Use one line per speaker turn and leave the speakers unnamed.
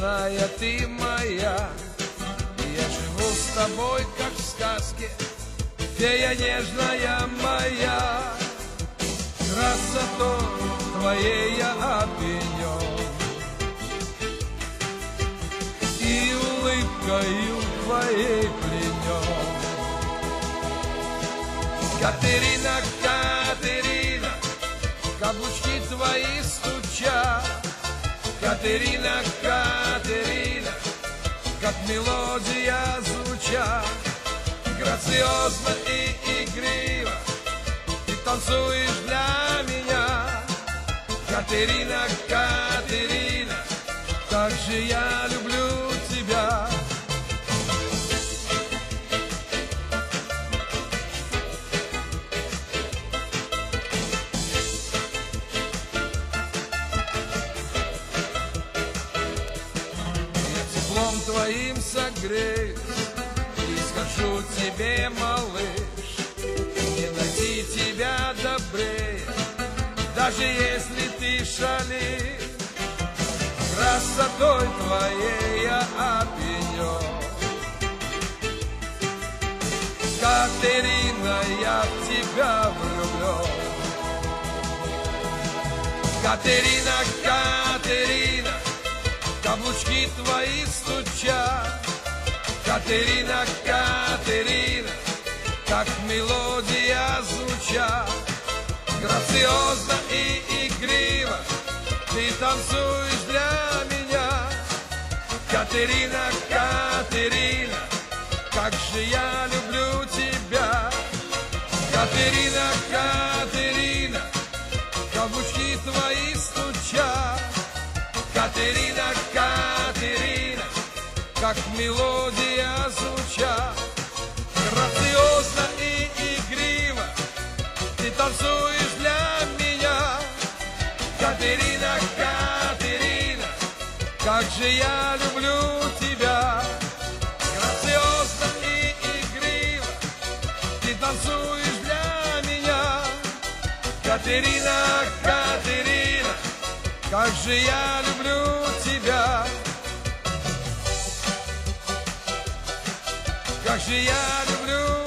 нежная ты моя. Я живу с тобой, как в сказке, фея нежная моя. Красотой твоей я опьянен, и улыбкою твоей пленен. Катерина, Катерина, каблучки твои стучат. Катерина, Катерина, как мелодия звучат. Грациозно и игриво ты танцуешь для меня. Катерина, Катерина, как же я люблю тебя. Я теплом твоим согреюсь и скажу тебе, малыш, не найти тебя добрее, даже если ты шалишь. Красотой твоей я опьянен. Катерина, я в тебя влюблен. Катерина, Катерина, каблучки твои стучат. Катерина, Катерина, как мелодия звучат. Грациозно и игриво ты танцуешь для меня. Катерина, Катерина, как же я люблю тебя. Катерина, Катерина, каблучки твои стучат. Катерина, Катерина, как мелодия звучат. Грациозно и игриво ты танцуешь для меня. Катерина, Катерина, как же я люблю тебя. Грациозно и игриво ты танцуешь для меня. Катерина, Катерина, как же я люблю тебя. Как же я люблю